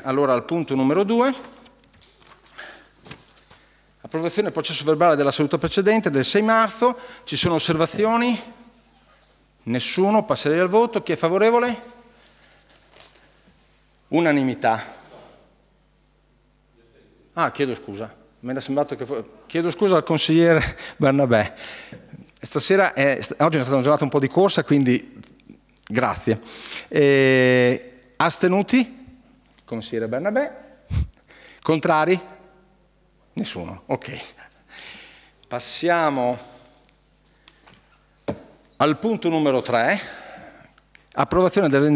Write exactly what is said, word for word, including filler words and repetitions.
allora al punto numero due. Approvazione del processo verbale della seduta precedente del sei marzo. Ci sono osservazioni? Nessuno, passerei al voto. Chi è favorevole? Unanimità. Ah, chiedo scusa. Mi era sembrato che... Chiedo scusa al consigliere Bernabè. Stasera è... Oggi è stata una giornata un po' di corsa, quindi grazie. E... Astenuti? Consigliere Bernabè. Contrari? Nessuno. Ok. Passiamo al punto numero tre. Approvazione del rendiconto